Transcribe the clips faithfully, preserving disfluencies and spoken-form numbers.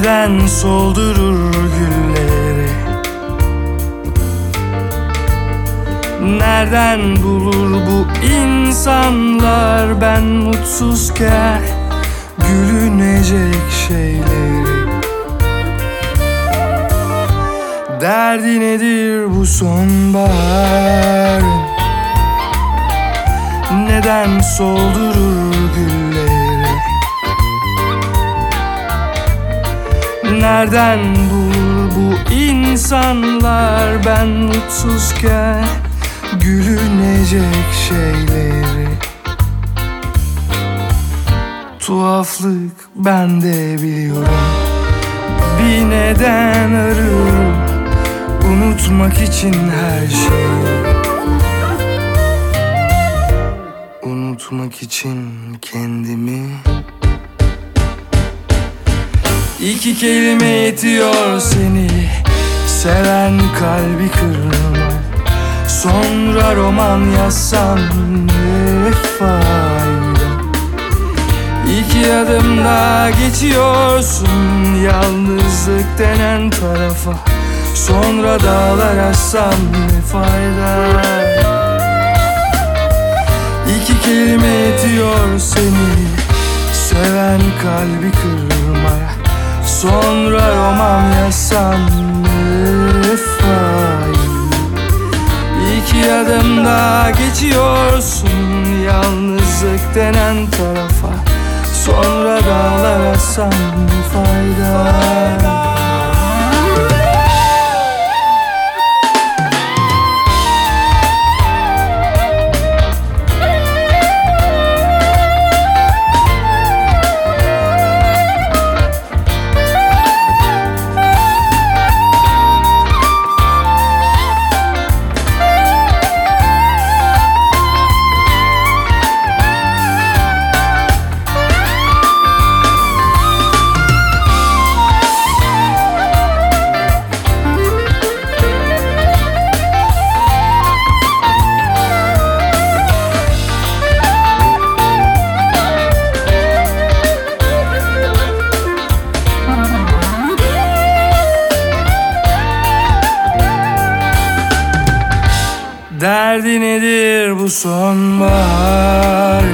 Neden soldurur gülleri? Nereden bulur bu insanlar ben mutsuzken gülünecek şeyleri? Derdi nedir bu sonbaharın? Neden soldurur gülleri? Nereden bulur bu insanlar ben mutsuzken gülünecek şeyleri? Tuhaflık ben de biliyorum, bir neden arıyorum unutmak için her şeyi. Unutmak için kendimi. İki kelime yetiyor seni seven kalbi kırma. Sonra roman yazsam ne fayda? İki adım daha geçiyorsun yalnızlık denen tarafa. Sonra dağlar aşsam ne fayda? İki kelime yetiyor seni seven kalbi kırmaya. Sonra roman yazsam ne fayda? İki adım daha geçiyorsun yalnızlık denen tarafa. Sonra dağlar aşsam ne fayda? Derdi nedir bu sonbaharın?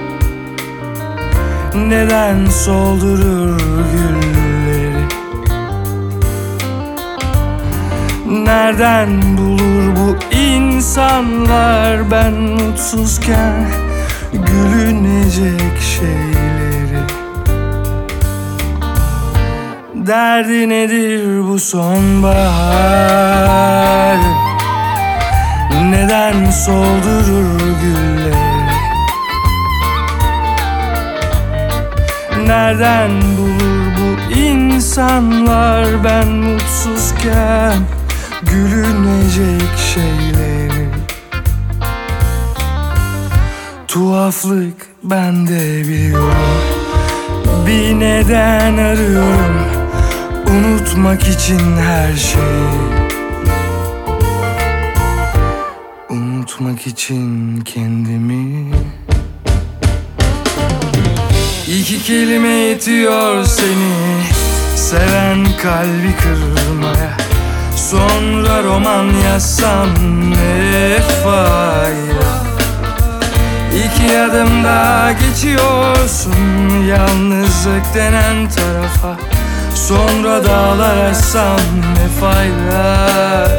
Neden soldurur gülleri? Nereden bulur bu insanlar ben mutsuzken gülünecek şeyleri? Derdi nedir bu sonbaharın? Neden soldurur gülleri? Nereden bulur bu insanlar ben mutsuzken gülünecek şeyleri? Tuhaflık ben de biliyorum, bir neden arıyorum unutmak için her şeyi. Unutmak için kendimi. İki kelime yetiyor seni seven kalbi kırmaya. Sonra roman yazsam ne fayda? İki adım daha geçiyorsun yalnızlık denen tarafa. Sonra dağlar aşsam ne fayda?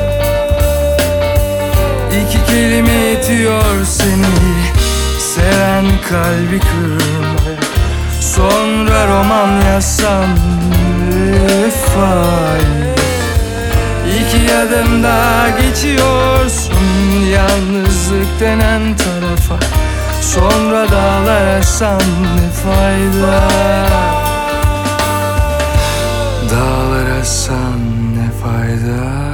İki kelime yetiyor seni seven kalbi kırmaya. Sonra roman yazsam ne fayda? İki adım daha geçiyorsun yalnızlık denen tarafa. Sonra dağlar aşsam ne fayda? Dağlar aşsam ne fayda?